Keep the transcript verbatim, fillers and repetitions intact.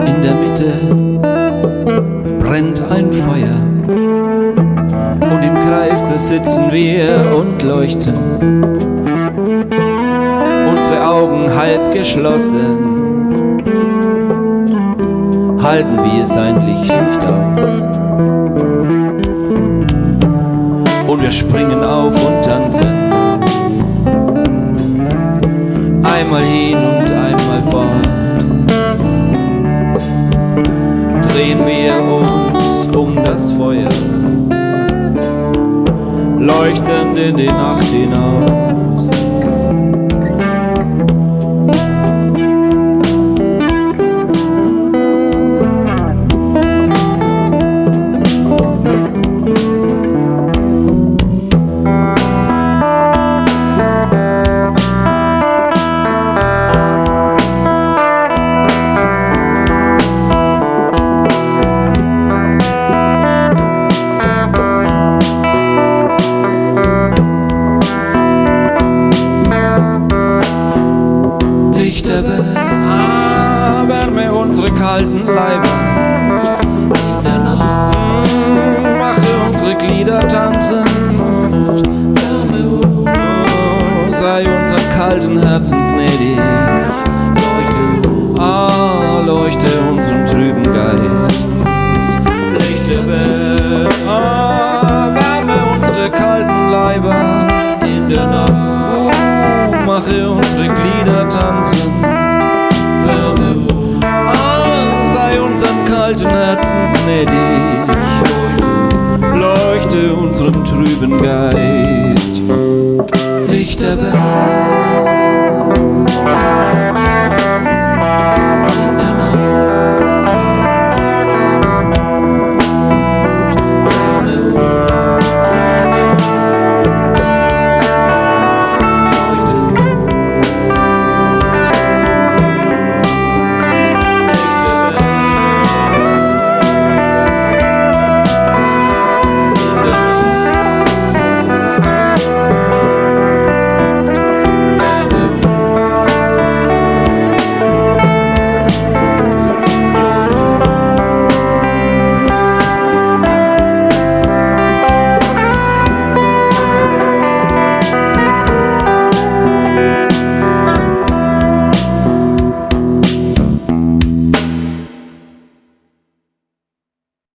In der Mitte brennt ein Feuer und im Kreis, da sitzen wir und leuchten, unsere Augen halb geschlossen, halten wir sein Licht nicht aus. Und wir springen auf und tanzen, einmal hin und einmal fort. Drehen wir uns um das Feuer, leuchtend in die Nacht hinaus. Ah, wärme unsere kalten Leiber in der Nacht, mache unsere Glieder tanzen, oh, sei unseren kalten Herzen gnädig, leuchte, ah, leuchte unseren trüben Geist, Lichte Welt, ah, wärme unsere kalten Leiber in der Nacht, oh, mache unsere Glieder tanzen. Ah, sei unseren kalten Herzen gnädig, leuchte, leuchte unserem trüben Geist.